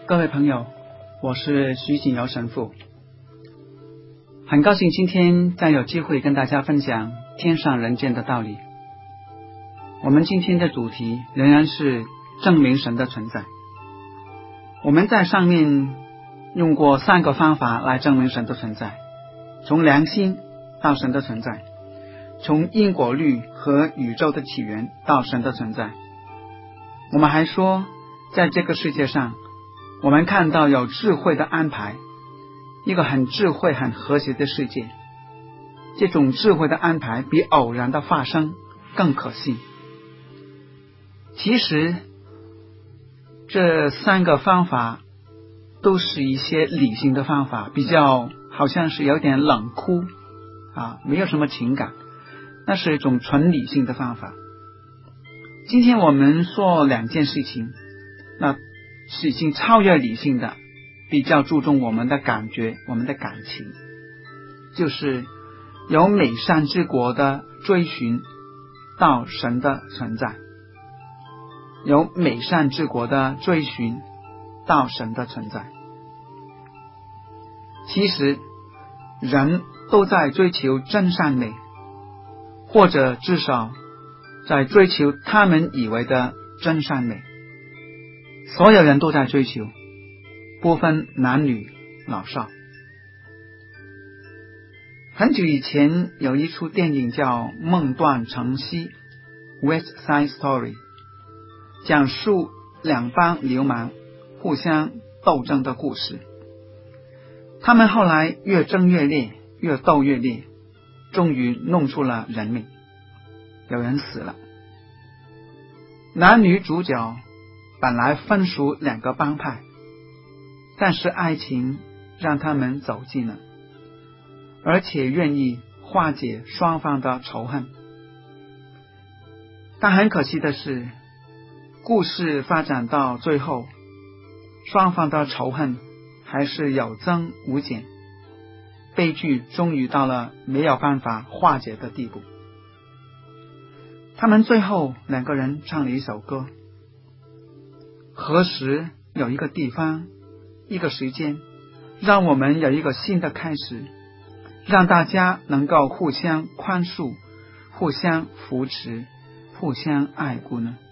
各位朋友，我是徐锦尧神父，很高兴今天再有机会跟大家分享天上人间的道理。我们今天的主题仍然是证明神的存在。我们在上面用过3个方法来证明神的存在，从良心到神的存在，从因果律和宇宙的起源到神的存在。我们还说，在这个世界上，我们看到有智慧的安排，一个很智慧很和谐的世界。这种智慧的安排比偶然的发生更可信。其实这3个方法都是一些理性的方法，比较好像是有点冷酷没有什么情感，那是一种纯理性的方法。今天我们说2件事情，那是已经超越理性的，比较注重我们的感觉，我们的感情，就是由美善之国的追寻到神的存在，由美善之国的追寻到神的存在。其实人都在追求真善美，或者至少在追求他们以为的真善美。所有人都在追求，不分男女老少。很久以前有一出电影叫《梦断城西》 West Side Story， 讲述2帮流氓互相斗争的故事。他们后来越争越烈，越斗越烈，终于弄出了人命，有人死了。男女主角本来分属2个帮派，但是爱情让他们走近了，而且愿意化解双方的仇恨。但很可惜的是，故事发展到最后，双方的仇恨还是有增无减，悲剧终于到了没有办法化解的地步。他们最后2个人唱了一首歌，何时有一个地方，一个时间，让我们有一个新的开始，让大家能够互相宽恕，互相扶持，互相爱顾呢？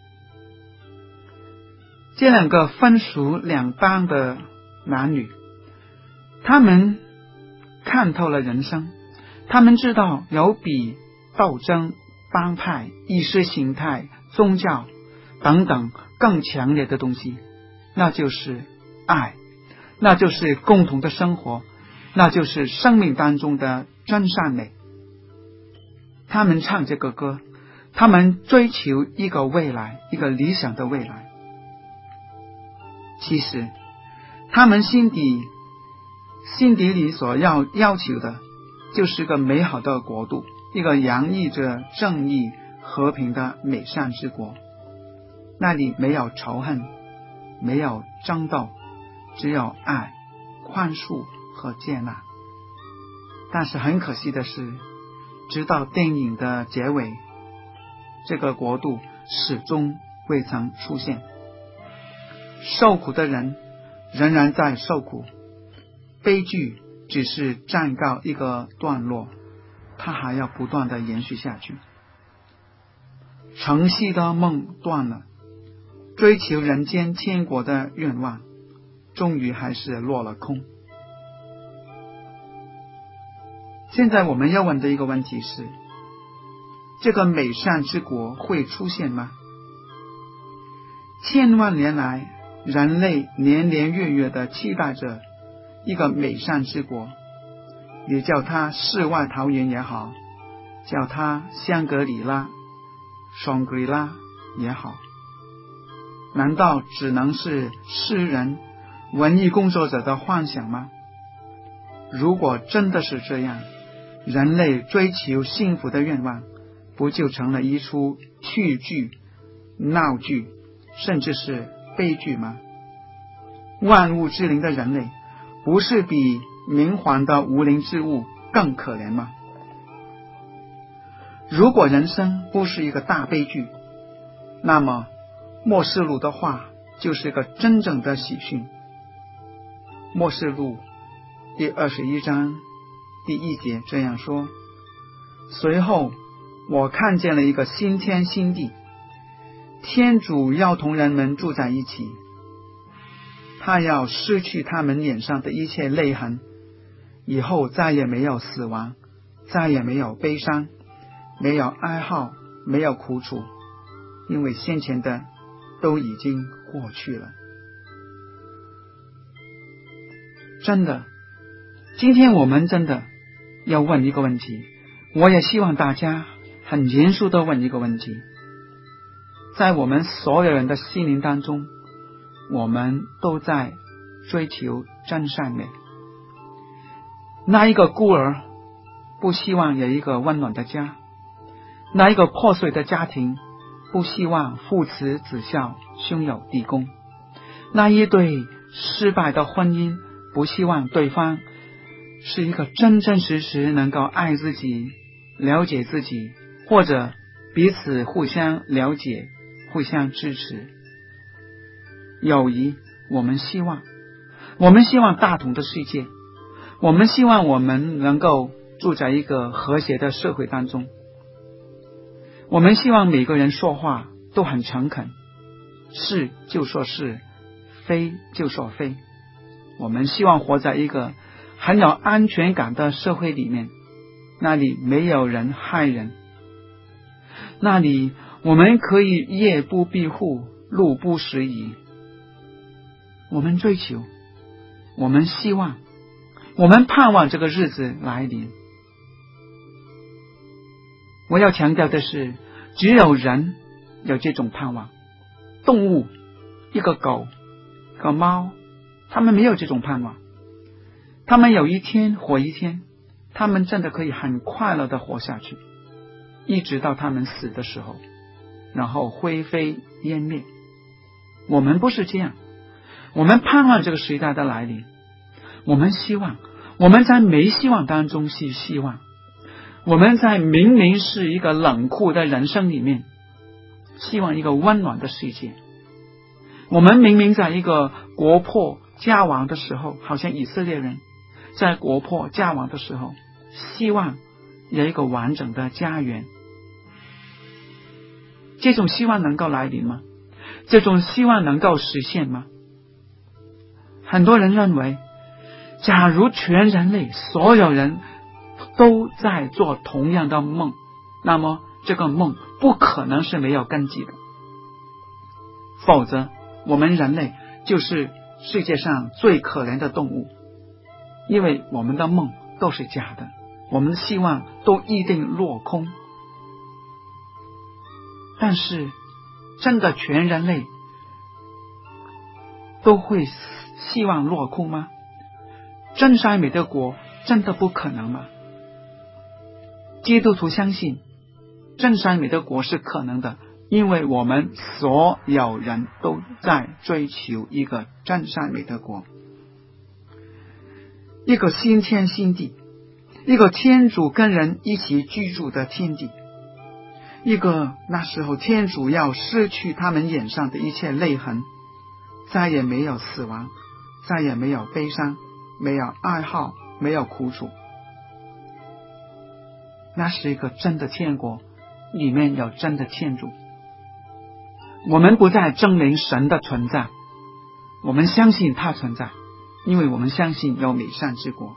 这2个分属2帮的男女，他们看透了人生，他们知道有比斗争、帮派、意识形态、宗教等等更强烈的东西，那就是爱，那就是共同的生活，那就是生命当中的真善美。他们唱这个歌，他们追求一个未来，一个理想的未来。其实他们心底里所要求的就是个美好的国度，一个洋溢着正义和平的美善之国，那里没有仇恨，没有争斗，只有爱、宽恕和接纳。但是很可惜的是，直到电影的结尾，这个国度始终未曾出现。受苦的人仍然在受苦，悲剧只是暂告一个段落，它还要不断的延续下去。城西的梦断了，追求人间天国的愿望终于还是落了空。现在我们要问的一个问题是，这个美善之国会出现吗？千万年来，人类年年月月的期待着一个美善之国，也叫它世外桃源也好，叫它香格里拉、双格里拉也好，难道只能是诗人、文艺工作者的幻想吗？如果真的是这样，人类追求幸福的愿望不就成了一出趣剧、闹剧，甚至是悲剧吗？万物之灵的人类不是比冥顽的无灵之物更可怜吗？如果人生不是一个大悲剧，那么默示录的话就是一个真正的喜讯， 末世录第21章第1节这样说：随后我看见了一个新天新地，天主要同人们住在一起，他要失去他们脸上的一切泪痕，以后再也没有死亡，再也没有悲伤，没有哀号，没有苦楚，因为先前的都已经过去了。真的，今天我们真的要问一个问题，我也希望大家很严肃地问一个问题，在我们所有人的心灵当中，我们都在追求真善美。那一个孤儿不希望有一个温暖的家，那一个破碎的家庭不希望父慈子孝，兄友弟恭，那一对失败的婚姻不希望对方是一个真真实实能够爱自己，了解自己，或者彼此互相了解，互相支持。友谊，我们希望大同的世界，我们希望我们能够住在一个和谐的社会当中，我们希望每个人说话都很诚恳，是就说是，非就说非。我们希望活在一个很有安全感的社会里面，那里没有人害人，那里我们可以夜不闭户，路不拾遗。我们追求，我们希望，我们盼望这个日子来临。我要强调的是，只有人有这种盼望，动物，一个狗，一个猫，他们没有这种盼望。他们有一天活一天，他们真的可以很快乐地活下去，一直到他们死的时候，然后灰飞烟灭。我们不是这样，我们盼望这个时代的来临，我们希望，我们在没希望当中是希望，我们在明明是一个冷酷的人生里面，希望一个温暖的世界。我们明明在一个国破家亡的时候，好像以色列人在国破家亡的时候，希望有一个完整的家园。这种希望能够来临吗？这种希望能够实现吗？很多人认为，假如全人类所有人都在做同样的梦，那么这个梦不可能是没有根基的，否则我们人类就是世界上最可怜的动物，因为我们的梦都是假的，我们的希望都一定落空。但是真的全人类都会希望落空吗？真善美的国真的不可能吗？基督徒相信真善美的国是可能的，因为我们所有人都在追求一个真善美的国，一个新天新地，一个天主跟人一起居住的天地，一个那时候天主要失去他们脸上的一切泪痕，再也没有死亡，再也没有悲伤，没有哀号，没有苦楚。那是一个真的天国，里面有真的天主。我们不再证明神的存在，我们相信他存在，因为我们相信有美善之国。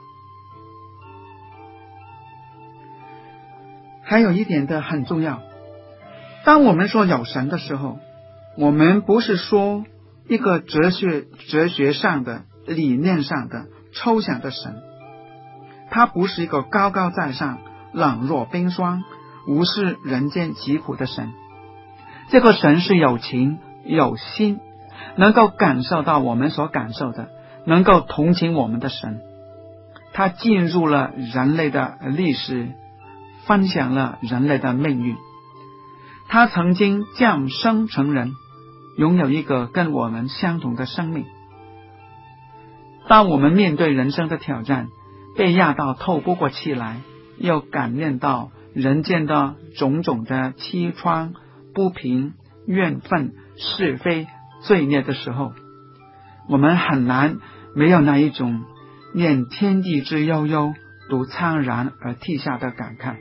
还有一点的很重要，当我们说有神的时候，我们不是说一个哲学上的理念上的抽象的神，他不是一个高高在上冷若冰霜无视人间疾苦的神。这个神是有情有心，能够感受到我们所感受的，能够同情我们的神。他进入了人类的历史，分享了人类的命运。他曾经降生成人，拥有一个跟我们相同的生命。当我们面对人生的挑战，被压到透不过气来，又感念到人间的种种的凄怆、不平、怨愤、是非、罪孽的时候，我们很难没有那一种念天地之悠悠，独怆然而涕下的感慨。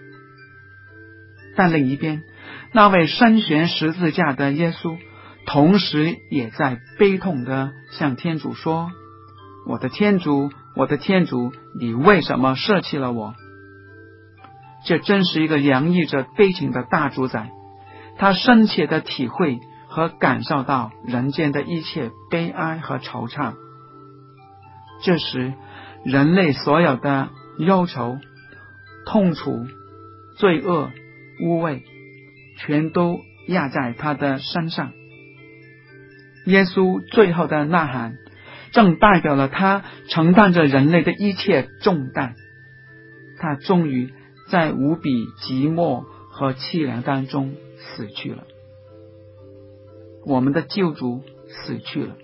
但另一边，那位身悬十字架的耶稣，同时也在悲痛地向天主说：我的天主，我的天主，你为什么舍弃了我？这真是一个洋溢着悲情的大主宰，他深切地体会和感受到人间的一切悲哀和惆怅。这时，人类所有的忧愁、痛楚、罪恶、污秽，全都压在他的身上。耶稣最后的呐喊，正代表了他承担着人类的一切重担。他终于在无比寂寞和凄凉当中死去了。我们的救主死去了。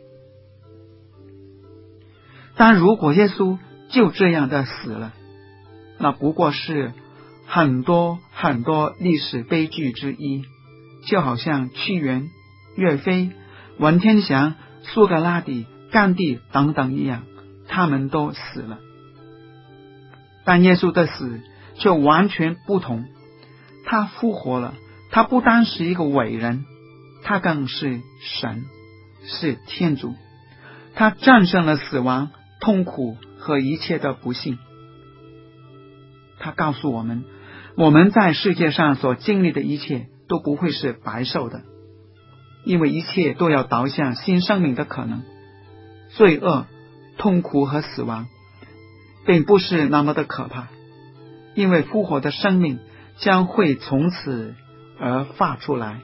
但如果耶稣就这样的死了，那不过是很多很多历史悲剧之一，就好像屈原、岳飞、文天祥、苏格拉底、甘地等等一样，他们都死了。但耶稣的死却完全不同，他复活了，他不单是一个伟人，他更是神，是天主。他战胜了死亡、痛苦和一切的不幸。他告诉我们，我们在世界上所经历的一切都不会是白受的，因为一切都要导向新生命的可能。罪恶、痛苦和死亡并不是那么的可怕，因为复活的生命将会从此而发出来。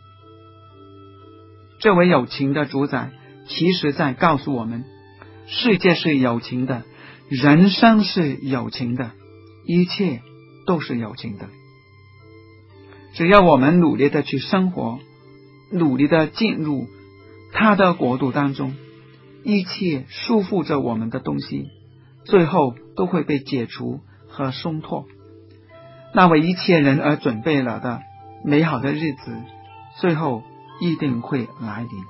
这位有情的主宰其实在告诉我们，世界是有情的，人生是有情的，一切都是有情的。只要我们努力的去生活，努力的进入他的国度当中，一切束缚着我们的东西最后都会被解除和松脱。那为一切人而准备了的美好的日子最后一定会来临。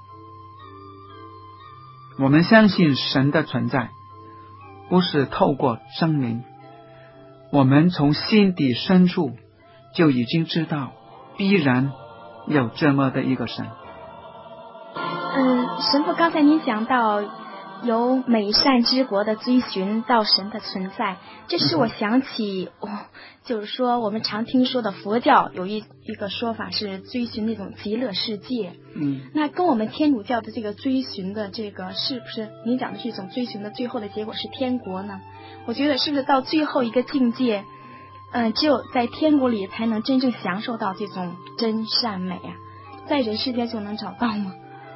我们相信神的存在，不是透过证明，我们从心底深处就已经知道必然有这么的一个神。 神父，刚才您讲到由美善之国的追寻到神的存在，这使我想起就是说我们常听说的佛教有一个说法是追寻那种极乐世界。那跟我们天主教的这个追寻的这个是不是您讲的是一种追寻的最后的结果是天国呢？我觉得是不是到最后一个境界，只有在天国里才能真正享受到这种真善美啊，在人世间就能找到吗？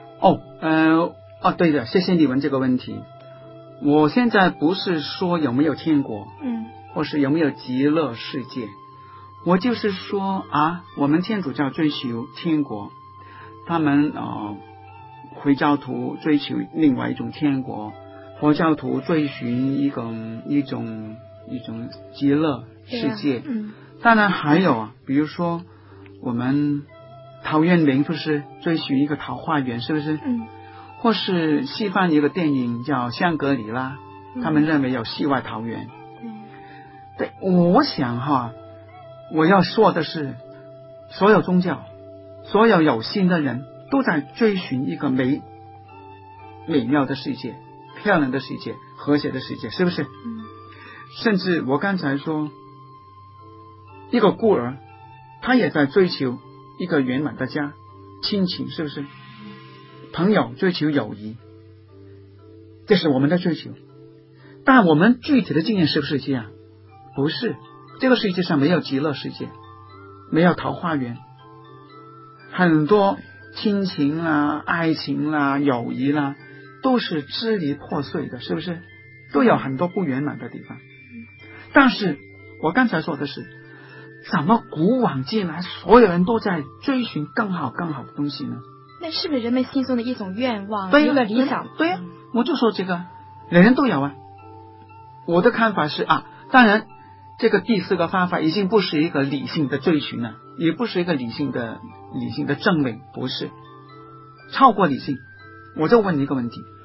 对的，谢谢你问这个问题。我现在不是说有没有天国，或是有没有极乐世界，我就是说我们天主教追求天国，他们回教徒追求另外一种天国，佛教徒追寻一种极乐世界。当然还有比如说我们陶渊明不是追寻一个桃花源，是不是？或是西方有一个电影叫《香格里拉》，他们认为有世外桃源。对，我想我要说的是，所有宗教，所有有心的人都在追寻一个美妙的世界，漂亮的世界，和谐的世界，是不是？甚至我刚才说，一个孤儿，他也在追求一个圆满的家，亲情，是不是？朋友追求友谊，这是我们的追求。但我们具体的经验是不是这样？不是，这个世界上没有极乐世界，没有桃花源，很多亲情爱情友谊都是支离破碎的，是不是？都有很多不圆满的地方。但是我刚才说的是，怎么古往今来所有人都在追寻更好的东西呢？ 那是不是人们心中的一种愿望， 一个理想？ 对呀，我就说这个人人都有我的看法是当然这个第四个方法已经不是一个理性的追寻了，也不是一个理性的证明，不是超过理性。我就问你一个问题，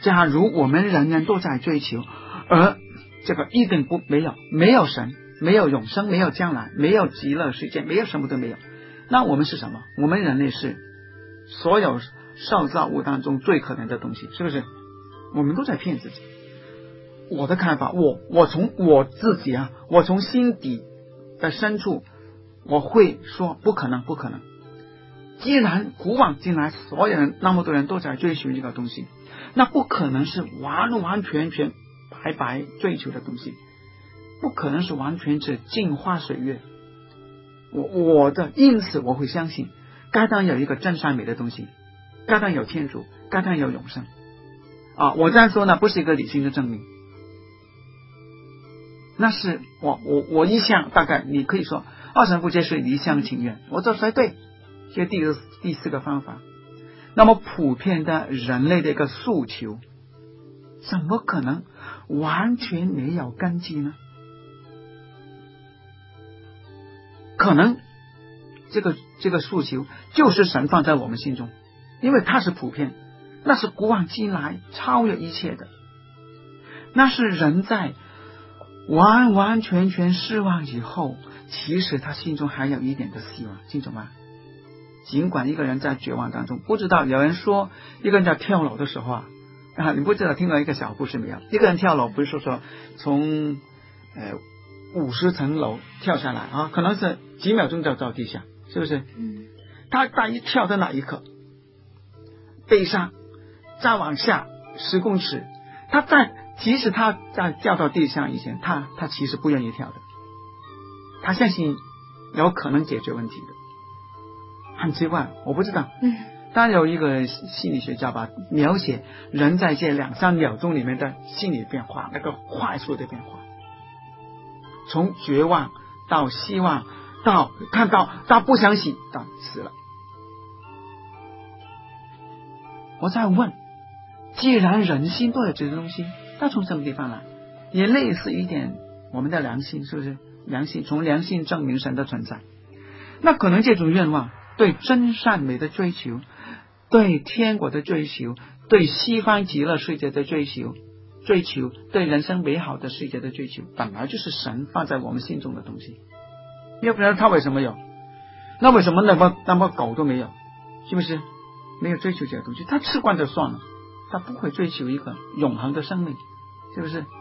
假如我们人人都在追求，而这个一定没有神，没有永生，没有将来，没有极乐世界，没有什么都没有，那我们是什么？我们人类是所有受造物当中最可怜的东西，是不是？我们都在骗自己。我的看法，我从我自己啊，我从心底的深处，我会说不可能，不可能。既然古往今来所有人那么多人都在追求这个东西，那不可能是完完全全白白追求的东西，不可能是完全是镜花水月。因此我会相信，该当有一个真善美的东西，该当有天主，该当有永生啊！我这样说呢，不是一个理性的证明，那是我一向大概你可以说二神父这是一厢情愿，我这才对。这第四个方法，那么普遍的人类的一个诉求，怎么可能完全没有根基呢？可能这个诉求就是神放在我们心中，因为它是普遍，那是古往今来超越一切的，那是人在完完全全失望以后，其实他心中还有一点的希望，清楚吗？尽管一个人在绝望当中，不知道有人说一个人在跳楼的时候啊，你不知道听过一个小故事没有？一个人跳楼不是说从50层楼跳下来啊，可能是几秒钟就到地下，是不是？他一跳的那一刻，悲伤，再往下10公尺，即使他在掉到地上以前，他其实不愿意跳的，他相信有可能解决问题的。很奇怪，我不知道。当然有一个心理学家吧，描写人在这2-3秒钟里面的心理变化，那个快速的变化，从绝望到希望，到看到不相信，到死了。我在问，既然人心都有这些东西，它从什么地方来？也类似一点我们的良心，是不是？良心，从良心证明神的存在。那可能这种愿望，对真善美的追求，对天国的追求，对西方极乐世界的追求，对人生美好的世界的追求，本来就是神放在我们心中的东西。要不然他为什么有？那为什么那么狗都没有？是不是？没有追求这个东西，他吃惯就算了，他不会追求一个永恒的生命，是不是？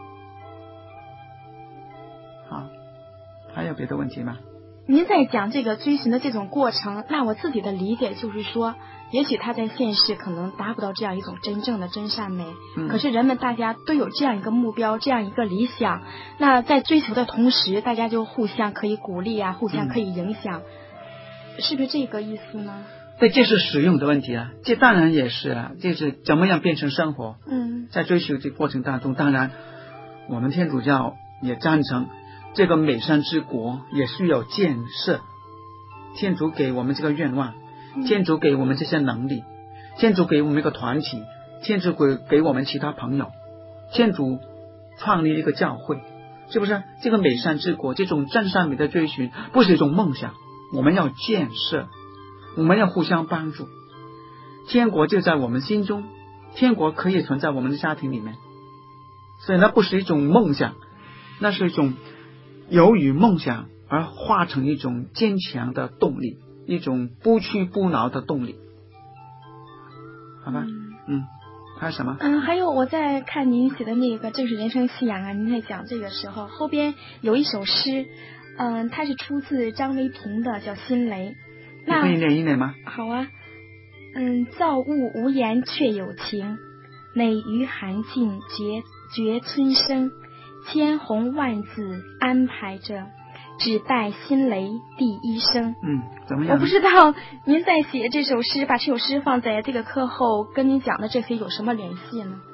好，还有别的问题吗？ 您在讲这个追寻的这种过程，那我自己的理解就是说，也许他在现世可能达不到这样一种真正的真善美，可是人们大家都有这样一个目标，这样一个理想，那在追求的同时，大家就互相可以鼓励啊，互相可以影响，是不是这个意思呢？ 对，这是实用的问题啊，这当然也是啊，这是怎么样变成生活。在追求这个过程当中，当然我们天主教也赞成这个美善之国也需要建设。天主给我们这个愿望，天主给我们这些能力，天主给我们一个团体，天主给我们其他朋友，天主创立一个教会，是不是？这个美善之国，这种真善美的追寻不是一种梦想，我们要建设，我们要互相帮助。天国就在我们心中，天国可以存在我们的家庭里面，所以那不是一种梦想，那是一种由于梦想而化成一种坚强的动力，一种不屈不挠的动力，好吧？还有什么？ 还有我在看您写的那个正是人生信仰啊，您在讲这个时候，后边有一首诗，它是出自张维平的，叫《心雷》。 你可以念一念吗？ 好啊。造物无言却有情，美于寒尽绝村声，千红万紫安排着，只待心雷第一声。 怎么样？ 我不知道您在写这首诗，把这首诗放在这个课后，跟您讲的这些有什么联系呢？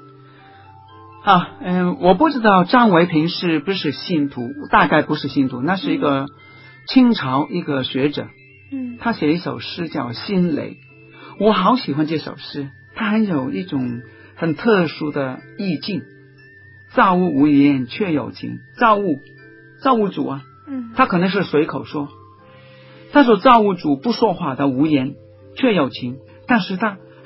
我不知道张维平是不是信徒，大概不是信徒，那是一个清朝一个学者，他写一首诗叫《心雷》，我好喜欢这首诗，它很有一种很特殊的意境。造物无言却有情，造物主啊，他可能是随口说，他说造物主不说话的无言却有情，但是他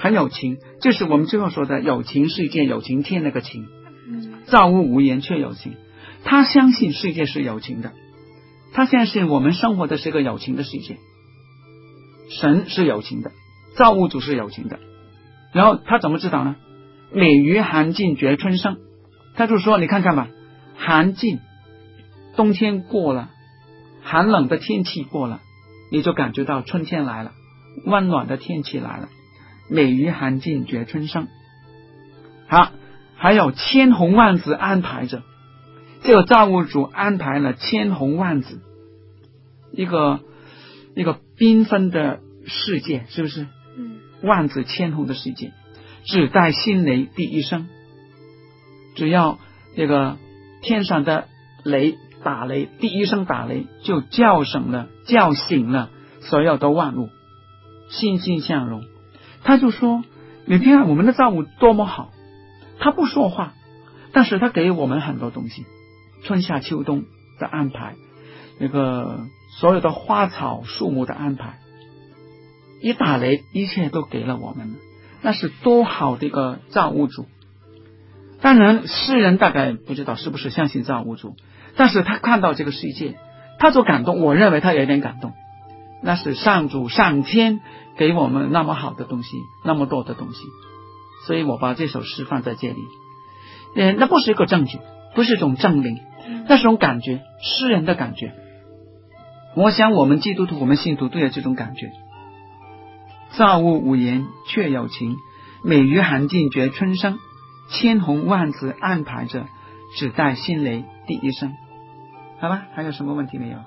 很有情，就是我们最后说的有情世界有情天那个情。造物无言却有情，他相信世界是有情的，他相信我们生活的是个有情的世界，神是有情的，造物主是有情的。然后他怎么知道呢？美于寒尽觉春生，他就说你看看吧，寒尽，冬天过了，寒冷的天气过了，你就感觉到春天来了，温暖的天气来了。美于寒尽觉春生。好，还有千红万紫安排着，这个造物主安排了千红万紫，一个缤纷的世界，是不是？万紫千红的世界，只待新雷第一声。只要这个天上的雷打雷，第一声打雷，就叫醒了所有的万物，欣欣向荣。他就说你看我们的造物多么好，他不说话，但是他给我们很多东西，春夏秋冬的安排，那个所有的花草树木的安排，一打雷一切都给了我们，那是多好的一个造物主。当然世人大概不知道是不是相信造物主，但是他看到这个世界，他就感动，我认为他有点感动，那是上主上天给我们那么好的东西，那么多的东西，所以我把这首诗放在这里。那不是一个证据，不是一种证明，那是一种感觉，诗人的感觉。我想我们基督徒，我们信徒都有这种感觉。造物无言却有情，美于寒尽觉春生，千红万紫安排着，只待新雷第一声。好吧，还有什么问题没有？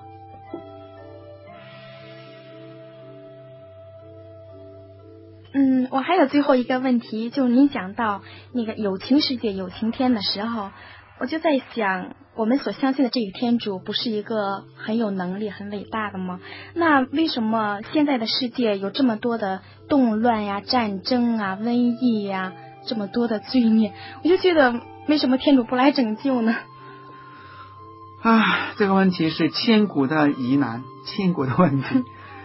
我还有最后一个问题，就您讲到那个有情世界有情天的时候，我就在想，我们所相信的这个天主不是一个很有能力很伟大的吗？那为什么现在的世界有这么多的动乱呀、战争啊、瘟疫呀，这么多的罪孽？我就觉得为什么天主不来拯救呢？ 这个问题是千古的疑难，千古的问题。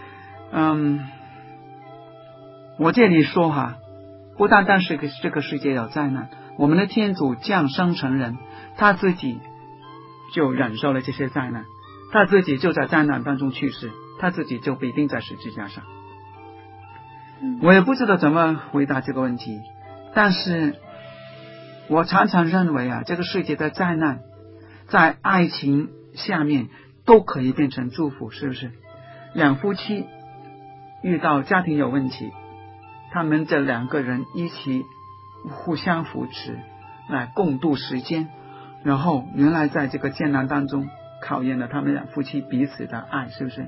我这里说不单单是这个世界有灾难，我们的天主降生成人，他自己就忍受了这些灾难，他自己就在灾难当中去世，他自己就被钉在十字架上。我也不知道怎么回答这个问题，但是我常常认为这个世界的灾难在爱情下面都可以变成祝福，是不是？两夫妻遇到家庭有问题，他们这两个人一起互相扶持来共度时间，然后原来在这个艰难当中考验了他们两夫妻彼此的爱，是不是？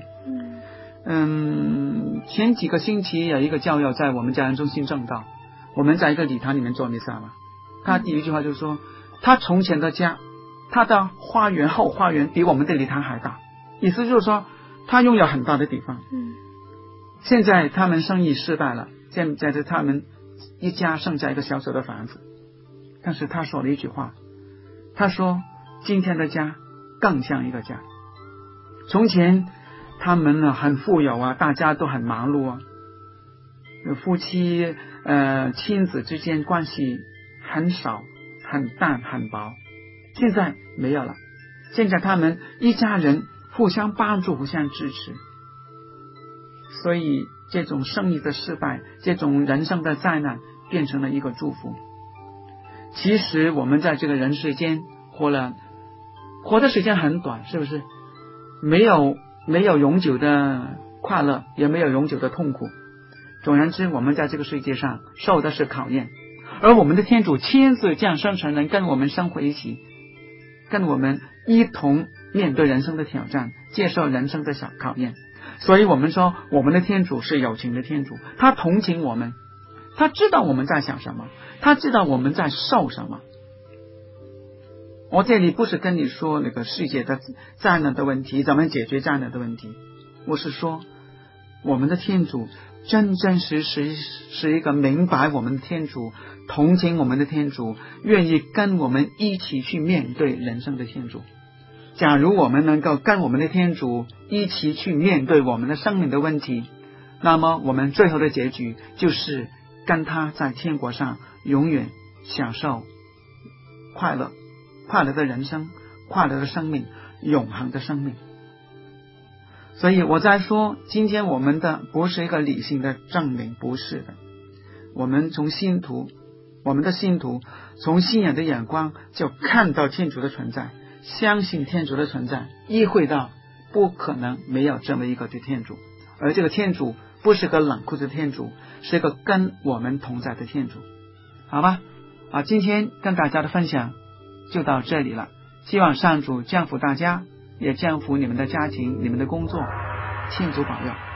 前几个星期有一个教友在我们家人中心正道，我们在一个礼堂里面做弥撒嘛，他第一句话就说，他从前的家，他的花园后花园比我们的礼堂还大，意思就是说他拥有很大的地方。现在他们生意失败了，现在他们一家剩下一个小小的房子，但是他说了一句话，他说今天的家更像一个家。从前他们很富有大家都很忙碌夫妻亲子之间关系很少，很淡很薄，现在没有了，现在他们一家人互相帮助，互相支持。所以这种生意的失败，这种人生的灾难变成了一个祝福。其实我们在这个人世间活的时间很短，是不是？没有永久的快乐，也没有永久的痛苦。总而言之，我们在这个世界上受的是考验，而我们的天主亲自降生成人，跟我们生活一起，跟我们一同面对人生的挑战，接受人生的小考验。所以我们说我们的天主是有情的天主，他同情我们，他知道我们在想什么，他知道我们在受什么。我这里不是跟你说那个世界的灾难的问题，怎么解决灾难的问题，我是说我们的天主真真实实是一个明白我们的天主，同情我们的天主，愿意跟我们一起去面对人生的天主。假如我们能够跟我们的天主一起去面对我们的生命的问题，那么我们最后的结局就是跟他在天国上永远享受快乐的人生，快乐的生命，永恒的生命。所以我在说，今天我们的不是一个理性的证明，不是的。我们的信徒从信仰的眼光就看到天主的存在，相信天主的存在，意会到不可能没有这么一个的天主，而这个天主不是个冷酷的天主，是一个跟我们同在的天主。好吧，今天跟大家的分享就到这里了，希望上主降福大家，也降福你们的家庭，你们的工作，天主保佑。